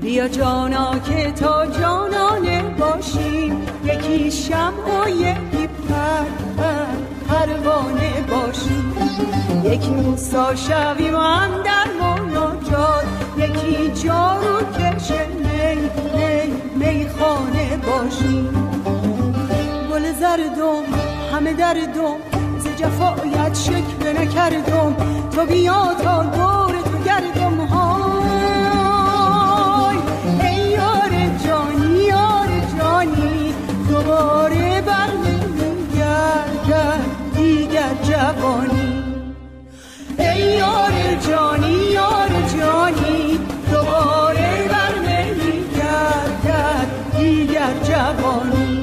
بیا جانا که تا جانانه باشیم، یکی شمع و یکی پروانه باشیم، یکی موسا شویم اندر مناجات، یکی جارو کش میخانه باشیم. گل زردم همه دردم، ز جفایت شکوه نکردم، تو بیا تا دور تو گردم. های ای یار جانی یار جانی، دوباره بر نمیگردد دیگر جوانی. ای یار جانی یار جانی، دوباره بر نمیگردد دیگر جوانی.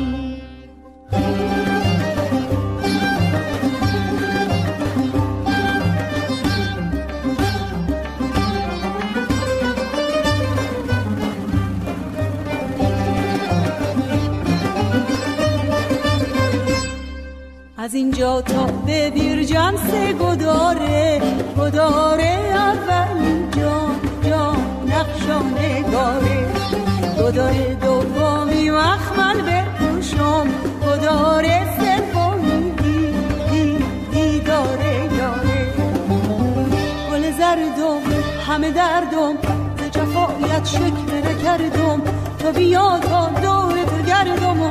از اینجا تا به بیرجن سه گداره، گداره اولین جان نقشانگاره، گداره دومی مخمل بپوشم، گداره سومی دیداره یاره. گل زردم همه دردم، ز جفایت شکوه نکردم، تو بیا تا دور تو گردم.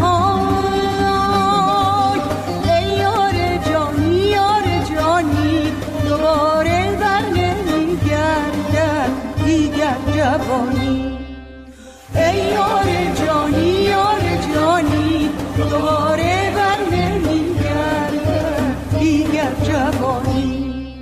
دوباره بر نمیگردد دیگر جوانی. ای یار جانی یار جانی، دوباره بر نمیگردد دیگر جوانی.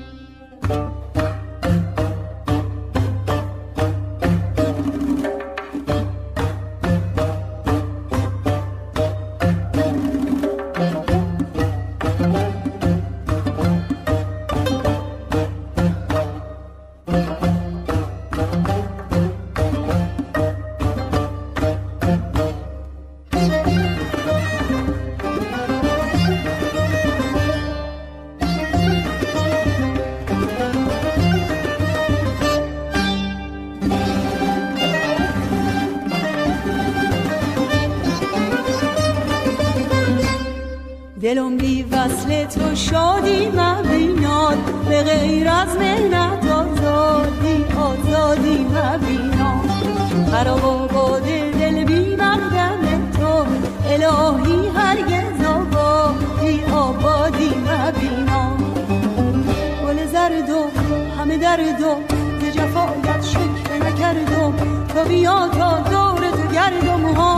دلم بی وصل تو شادی مبیناد، به غیر از مهنت آزادی مبیناد. خراب آباد دل بی مقدم تو، الهی هرگز آبادی مبیناد. گل زردم همه دردم، ز جفایت شکوه نکردم، تو بیا تا دور تو گردم.